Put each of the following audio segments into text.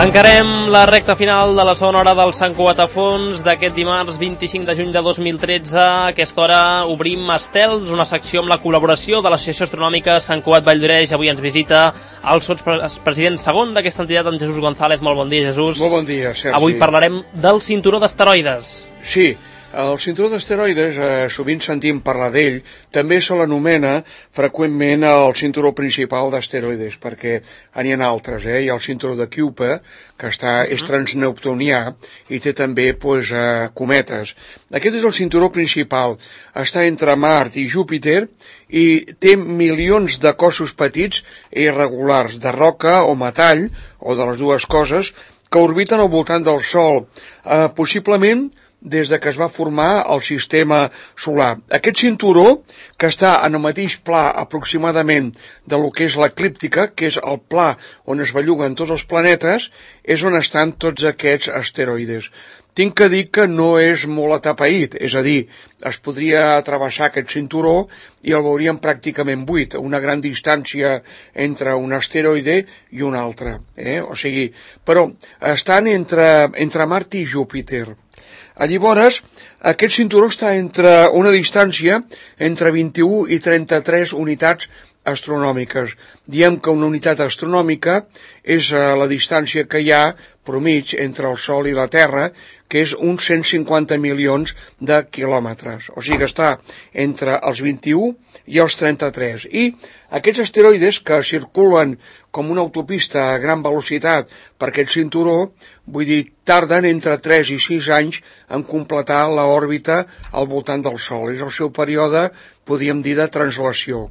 Encarem la recta final de la segona hora del Sant Cugat a Fons d'aquest dimarts 25 de juny de 2013. A aquesta hora obrim Estels, una secció amb la col·laboració de l'Associació Astronòmica Sant Cugat Valldoreix. Avui ens visita el sotspresident segon d'aquesta entitat, en Jesús González. Molt bon dia, Jesús. Molt bon dia, Sergi. Avui parlarem del cinturó d'asteroides. Sí, el cinturó d'asteroides, sovint sentim parlar d'ell, també se l'anomena freqüentment el cinturó principal d'asteroides, perquè n'hi ha altres, Hi ha el cinturó de Kuiper, que és transneptunià i té també cometes. Aquest és el cinturó principal, està entre Mart i Júpiter i té milions de cossos petits i irregulars, de roca o metall, o de les dues coses, que orbiten al voltant del Sol, possiblement des de que es va formar el sistema solar. Aquest cinturó, que està en el mateix pla aproximadament de lo que és l'eclíptica, que és el pla on es belluguen tots els planetes, és on estan tots aquests asteroides. Tinc que dir que no és molt atapeït, és a dir, es podria travessar aquest cinturó i el veuríem pràcticament buit, una gran distància entre un asteroide i un altre. O sigui, però estan entre Mart i Júpiter. Llavors, aquest cinturó està entre una distància entre 21 i 33 unitats astronòmiques. Diem que una unitat astronòmica és la distància que hi ha promig entre el Sol i la Terra, que és uns 150 milions de quilòmetres. O sigui que està entre els 21 i els 33. I aquests asteroides que circulen com una autopista a gran velocitat per aquest cinturó, vull dir, tarden entre 3 i 6 anys en completar l'òrbita al voltant del Sol. És el seu període, podríem dir, de translació.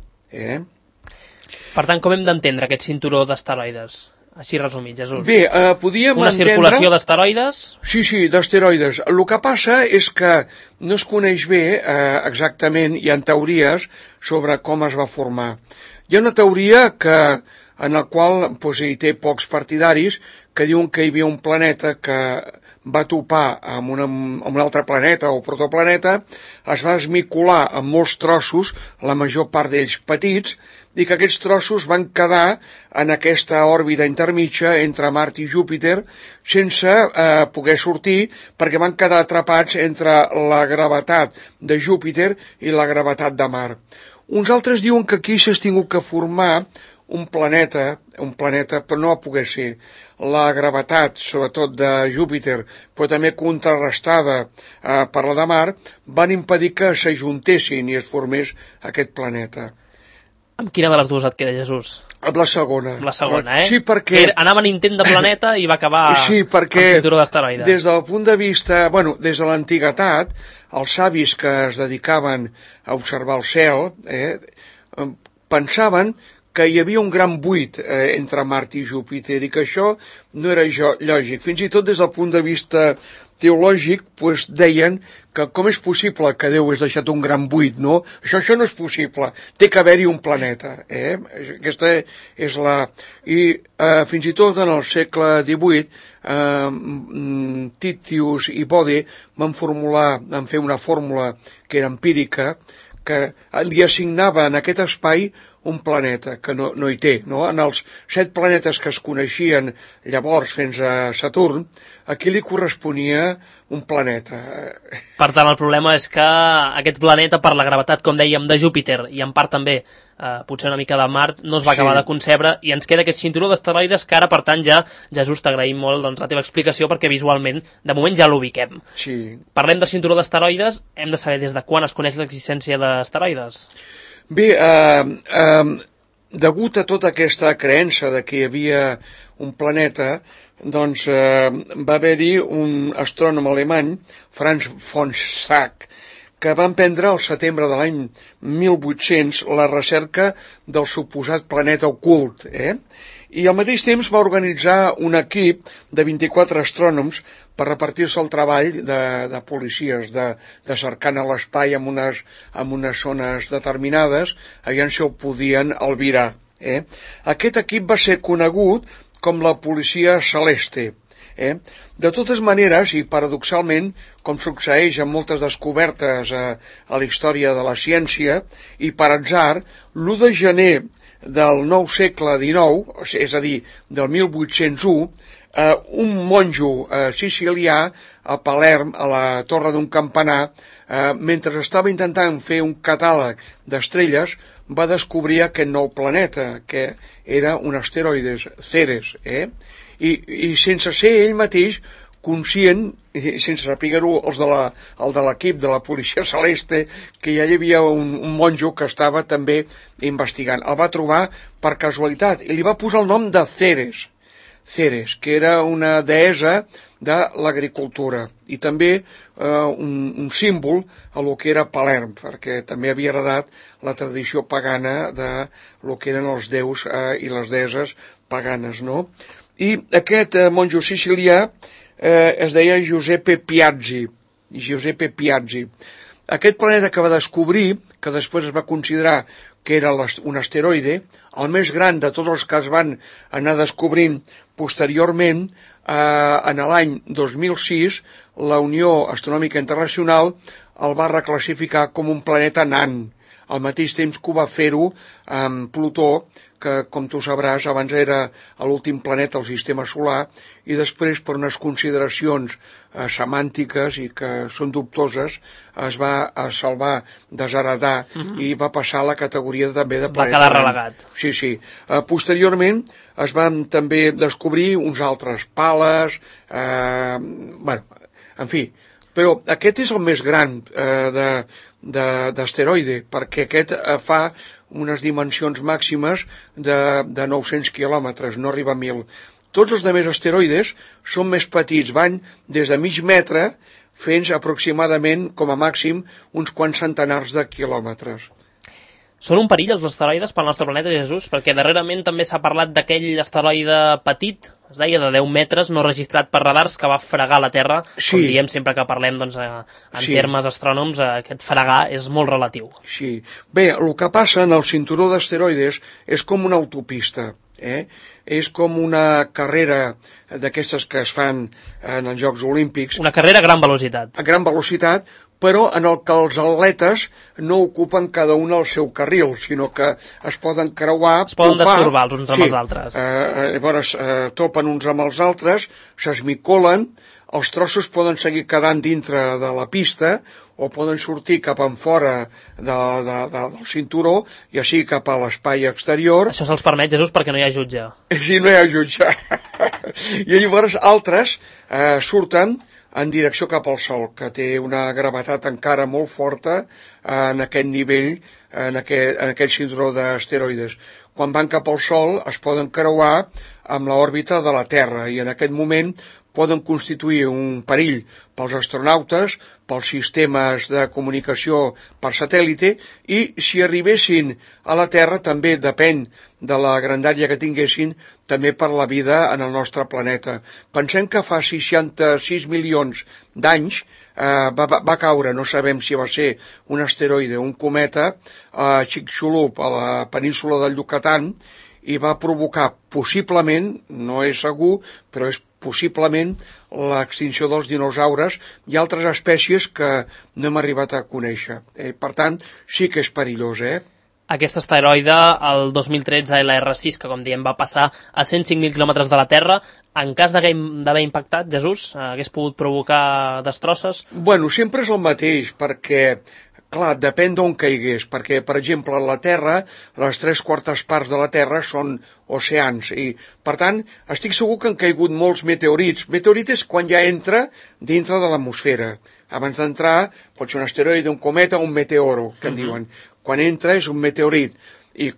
Per tant, com hem d'entendre aquest cinturó d'asteroides? Així resumit, Jesús. Bé, podíem una entendre... circulació d'asteroides? Sí, d'asteroides. El que passa és que no es coneix bé exactament, hi ha teories sobre com es va formar. Hi ha una teoria en la qual hi té pocs partidaris que diuen que hi havia un planeta que va topar amb un altre planeta o protoplaneta, es va esmicolar en molts trossos, la major part d'ells petits, i que aquests trossos van quedar en aquesta òrbita intermitja entre Mart i Júpiter sense poder sortir perquè van quedar atrapats entre la gravetat de Júpiter i la gravetat de Mart. Uns altres diuen que aquí s'ha tingut que formar un planeta, però no va poder ser. La gravetat, sobretot de Júpiter, però també contrarrestada per la de Mart, van impedir que s'ajuntessin i es formés aquest planeta. Amb quina de les dues et queda, Jesús? Amb la segona. Amb la segona, Sí, perquè... Anava en intent de planeta i va acabar amb cinturó d'asteroides. Des del punt de vista, des de l'antiguitat, els savis que es dedicaven a observar el cel pensaven que hi havia un gran buit entre Mart i Júpiter i que això no era lògic. Fins i tot des del punt de vista teològic deien que com és possible que Déu hagués deixat un gran buit, no? Això no és possible, té que haver-hi un planeta. Aquesta és la... I fins i tot en el segle XVIII, Titius i Bode van fer una fórmula que era empírica, que li assignava en aquest espai un planeta, que no hi té. No? En els 7 planetes que es coneixien llavors fins a Saturn, aquí li corresponia un planeta. Per tant, el problema és que aquest planeta, per la gravetat, com dèiem, de Júpiter, i en part també, potser una mica de Mart, no es va acabar de concebre, i ens queda aquest cinturó d'asteroides que ara, per tant, ja, Jesús, t'agraïm molt la teva explicació, perquè visualment, de moment, ja l'ubiquem. Sí. Parlem de cinturó d'asteroides, hem de saber des de quan es coneix l'existència d'asteroides. Bé, degut a tota aquesta creença de que hi havia un planeta, doncs va haver-hi un astrònom alemany, Franz von Zach, que va emprendre al setembre de l'any 1800 la recerca del suposat planeta ocult, i al mateix temps va organitzar un equip de 24 astrònoms per repartir-se el treball de policies, de cercar a l'espai en unes zones determinades, allà on se'l podien albirar. Aquest equip va ser conegut com la policia celeste. De totes maneres, i paradoxalment, com succeeix amb moltes descobertes a la història de la ciència, i per atzar, l'1 de gener del nou segle XIX, és a dir, del 1801, un monjo sicilià a Palerm, a la torre d'un campanar, mentre estava intentant fer un catàleg d'estrelles, va descobrir aquest nou planeta, que era un asteroide, Ceres, i sense ser ell mateix conscient, sense saber-ho el de l'equip de la policia celeste, que ja hi havia un monjo que estava també investigant. El va trobar per casualitat i li va posar el nom de Ceres, que era una deessa de l'agricultura i també un símbol a lo que era Palerm, perquè també havia heredat la tradició pagana de lo que eren els déus i les deesses paganes, no? I aquest monjo sicilià es deia Giuseppe Piazzi. Aquest planeta que va descobrir, que després es va considerar que era un asteroide, el més gran de tots els que es van anar descobrint posteriorment, en l'any 2006, la Unió Astronòmica Internacional el va reclassificar com un planeta nan, al mateix temps que ho va fer-ho amb Plutó, que, com tu sabràs, abans era l'últim planeta del sistema solar i després, per unes consideracions semàntiques i que són dubtoses, es va salvar, desheredar i va passar a la categoria també de planeta. Va quedar relegat. Sí. Posteriorment es van també descobrir uns altres pales, en fi, però aquest és el més gran d'asteroide, perquè aquest fa unes dimensions màximes de 900 quilòmetres, no arriba a 1.000. Tots els altres asteroides són més petits, van des de mig metre fins aproximadament, com a màxim, uns quants centenars de quilòmetres. Són un perill els asteroides pel nostre planeta, Jesús? Perquè darrerament també s'ha parlat d'aquell asteroide petit, es deia de 10 metres, no registrat per radars, que va fregar la Terra. Sí. Com diem sempre que parlem en termes astrònoms, aquest fregar és molt relatiu. Sí. Bé, el que passa en el cinturó d'asteroides és com una autopista, és com una carrera d'aquestes que es fan en els Jocs Olímpics. Una carrera a gran velocitat. A gran velocitat, però en el que els atletes no ocupen cada un el seu carril, sinó que es poden creuar... Es poden destorbar els uns amb els altres. Llavors topen uns amb els altres, s'esmicolen, els trossos poden seguir quedant dintre de la pista o poden sortir cap en fora del cinturó, ja sigui cap a l'espai exterior. Això se'ls permet, Jesús, perquè no hi ha jutge. Sí, no hi ha jutge. I llavors altres surten en direcció cap al Sol, que té una gravetat encara molt forta en aquest nivell, en aquest cinturó d'asteroides. Quan van cap al Sol es poden creuar amb l'òrbita de la Terra i en aquest moment poden constituir un perill pels astronautes, pels sistemes de comunicació per satèl·lite i si arribessin a la Terra també depèn de la grandària que tinguessin també per la vida en el nostre planeta. Pensem que fa 66 milions d'anys va caure, no sabem si va ser un asteroide o un cometa, a Chicxulub, a la península del Yucatán, i va provocar possiblement, no és segur, però és possiblement l'extinció dels dinosaures i altres espècies que no hem arribat a conèixer. Per tant, sí que és perillós, Aquest asteroide, el 2013 LR6, que com diem va passar a 105.000 quilòmetres de la Terra, en cas d'haver impactat, Jesús, hagués pogut provocar destrosses? Bueno, sempre és el mateix, perquè, clar, depèn d'on caigués, perquè, per exemple, a la Terra, les 3/4 parts de la Terra són oceans, i, per tant, estic segur que han caigut molts meteorits. Meteorit és quan ja entra dintre de l'atmosfera. Abans d'entrar, pot ser un asteroide, un cometa o un meteoro, que en diuen. Quan entra és un meteorit i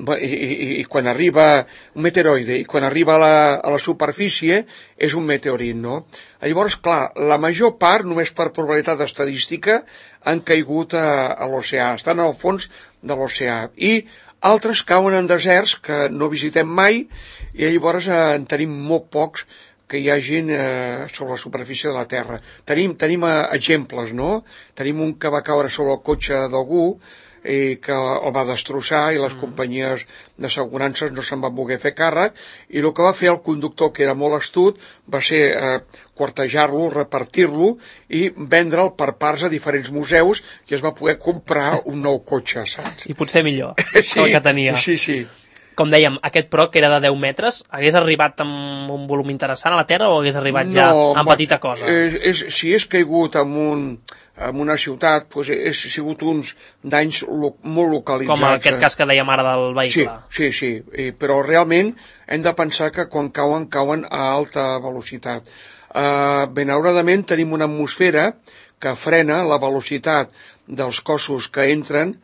quan arriba un meteoroide i quan arriba a la superfície és un meteorit, no? Llavors, clar, la major part, només per probabilitat estadística, han caigut a l'oceà, estan al fons de l'oceà. I altres cauen en deserts que no visitem mai i llavors en tenim molt pocs que hi hagin sobre la superfície de la Terra. Tenim exemples, no? Tenim un que va caure sobre el cotxe d'algú i que el va destrossar i les companyies d'assegurances no se'n van voler fer càrrec i el que va fer el conductor, que era molt astut, va ser quartejar-lo, repartir-lo i vendre'l per parts a diferents museus i es va poder comprar un nou cotxe, saps? I potser millor que el que tenia. Sí. Com dèiem, aquest PROC, que era de 10 metres, hagués arribat amb un volum interessant a la Terra o hagués arribat ja amb petita cosa? Si és caigut en una ciutat, doncs ha sigut uns danys molt localitzats. Com en aquest cas que dèiem ara del vehicle. Sí, però realment hem de pensar que quan cauen a alta velocitat. Benauradament tenim una atmosfera que frena la velocitat dels cossos que entren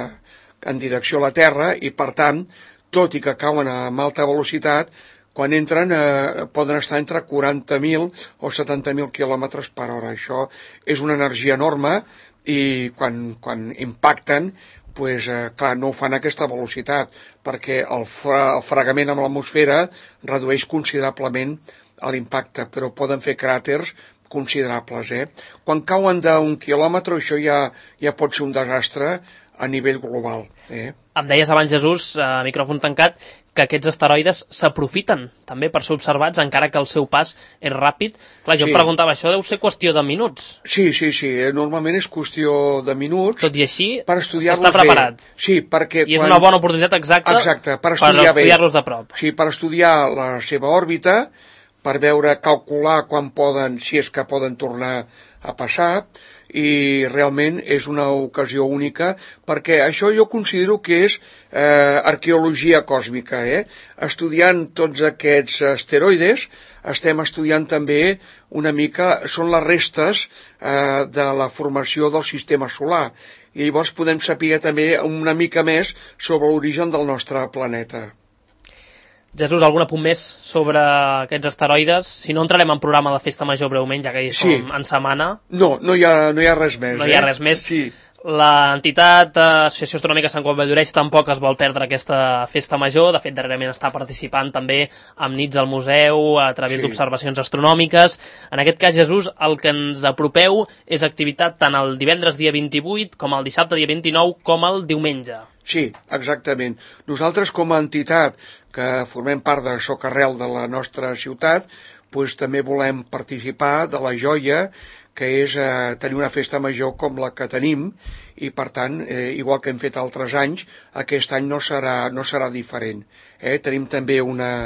en direcció a la Terra i, per tant, tot i que cauen amb alta velocitat, quan entren poden estar entre 40.000 o 70.000 km per hora. Això és una energia enorme i quan impacten, clar, no ho fan a aquesta velocitat, perquè el fregament amb l'atmosfera redueix considerablement l'impacte, però poden fer cràters considerables. Quan cauen d'1 quilòmetre, això ja pot ser un desastre a nivell global. Em deies abans, Jesús, a micròfon tancat, que aquests asteroides s'aprofiten també per ser observats, encara que el seu pas és ràpid. Clar, jo em preguntava, això deu ser qüestió de minuts. Sí, normalment és qüestió de minuts. Tot i així, s'està preparat. Sí, perquè... I és una bona oportunitat exacta per estudiar-los de prop. Sí, per estudiar la seva òrbita, per calcular quan poden, si és que poden tornar a passar, i realment és una ocasió única, perquè això jo considero que és arqueologia còsmica. Estudiant tots aquests asteroides, estem estudiant també una mica, són les restes de la formació del sistema solar, i llavors podem saber també una mica més sobre l'origen del nostre planeta. Jesús, algun apunt més sobre aquests asteroides? Si no, entrarem en programa de Festa Major breument, ja que hi som en setmana. No hi ha res més. No hi ha res més. Sí. L'entitat Associació Astronòmica Sant Cugat Valldoreix tampoc es vol perdre aquesta Festa Major. De fet, darrerament està participant també amb nits al museu a través d'observacions astronòmiques. En aquest cas, Jesús, el que ens apropeu és activitat tant el divendres dia 28 com el dissabte dia 29 com el diumenge. Sí, exactament. Nosaltres com a entitat que formem part de Socarrel de la nostra ciutat, doncs també volem participar de la joia que és tenir una festa major com la que tenim, i per tant, igual que hem fet altres anys, aquest any no serà diferent. Tenim també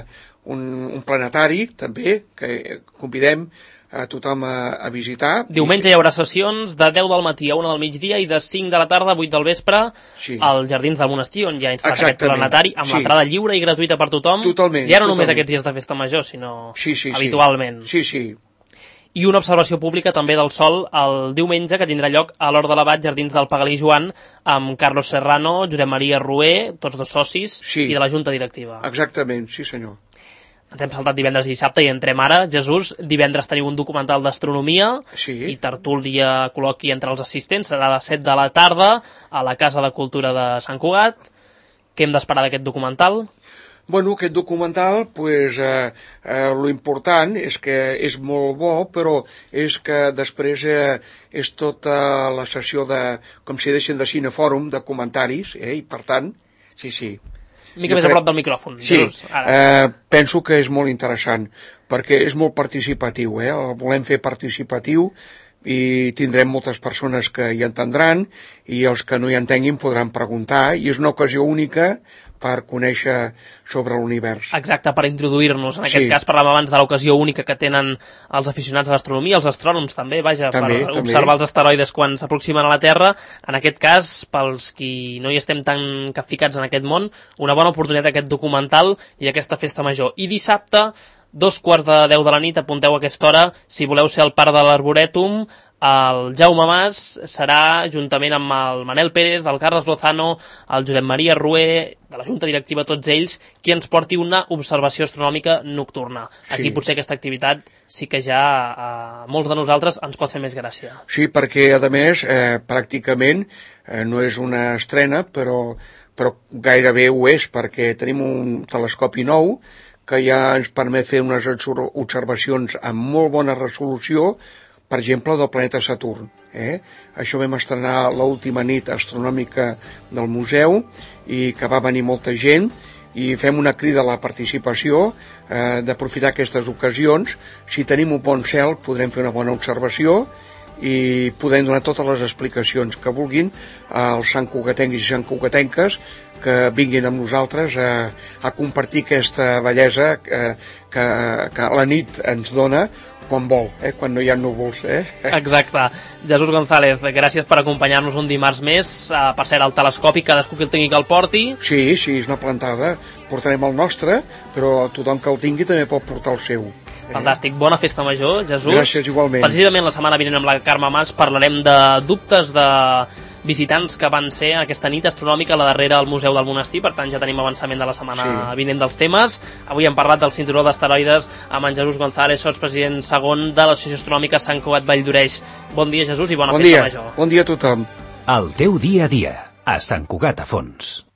un planetari, també, que convidem a tothom a visitar. Diumenge hi haurà sessions de 10 del matí a 1 del migdia i de 5 de la tarda a 8 del vespre als Jardins del Monestir, on hi ha instal·lat aquest planetari, amb l'entrada lliure i gratuïta per tothom. Totalment. Ja no només aquests dies de festa major, sinó habitualment. Sí. I una observació pública també del Sol el diumenge, que tindrà lloc a l'Hort de l'Abat, Jardins del Pagalí Joan, amb Carlos Serrano, Josep Maria Rué, tots dos socis, i de la Junta Directiva. Exactament, sí senyor. Ens hem saltat divendres i dissabte i entrem ara. Jesús, divendres teniu un documental d'astronomia i tertúlia, col·loqui entre els assistents. Serà a les 7 de la tarda a la Casa de Cultura de Sant Cugat. Què hem d'esperar d'aquest documental? Bueno, aquest documental, lo important és que és molt bo, però és que després és tota la sessió de, com si deixen de cinefòrum, de comentaris, i per tant, sí. Mica més a prop del micròfon. Sí, penso que és molt interessant, perquè és molt participatiu, el volem fer participatiu, i tindrem moltes persones que hi entendran, i els que no hi entenguin podran preguntar, i és una ocasió única per conèixer sobre l'univers. Exacte, per introduir-nos. En aquest cas parlàvem abans de l'ocasió única que tenen els aficionats a l'astronomia, els astrònoms també, per observar els asteroides quan s'aproximen a la Terra. En aquest cas, pels qui no hi estem tan capficats en aquest món, una bona oportunitat aquest documental i aquesta festa major. I dissabte, 2:45 de la nit, apunteu a aquesta hora, si voleu ser al Parc de l'Arborètum. El Jaume Mas serà, juntament amb el Manel Pérez, el Carles Lozano, el Josep Maria Rué, de la Junta Directiva, tots ells, qui ens porti una observació astronòmica nocturna. Aquí potser aquesta activitat sí que ja a molts de nosaltres ens pot fer més gràcia. Sí, perquè a més, pràcticament, no és una estrena, però gairebé ho és, perquè tenim un telescopi nou que ja ens permet fer unes observacions amb molt bona resolució, per exemple, del planeta Saturn. Això vam estrenar l'última nit astronòmica del museu, i que va venir molta gent, i fem una crida a la participació d'aprofitar aquestes ocasions. Si tenim un bon cel podrem fer una bona observació, i podem donar totes les explicacions que vulguin als santcugatencs i santcugatenques que vinguin amb nosaltres a compartir aquesta bellesa que la nit ens dona quan vol, quan no hi ha núvols. Exacte. Jesús González, gràcies per acompanyar-nos un dimarts més. Per cert, el telescopi, cadascú que el tingui que el porti. Sí, és una plantada. Portarem el nostre, però tothom que el tingui també pot portar el seu. Fantàstic. Bona festa major, Jesús. Gràcies, igualment. Precisament la setmana vinent amb la Carme Mas parlarem de dubtes de visitants que van ser aquesta nit astronòmica a la darrera al Museu del Monestir, per tant ja tenim avançament de la setmana vinent dels temes. Avui hem parlat del cinturó d'asteroides amb en Jesús González, sotspresident segon de l'Associació Astronòmica Sant Cugat Valldoreix. Bon dia, Jesús, i bona festa major. Bon dia a tothom. El teu dia a dia, a Sant Cugat a Fons.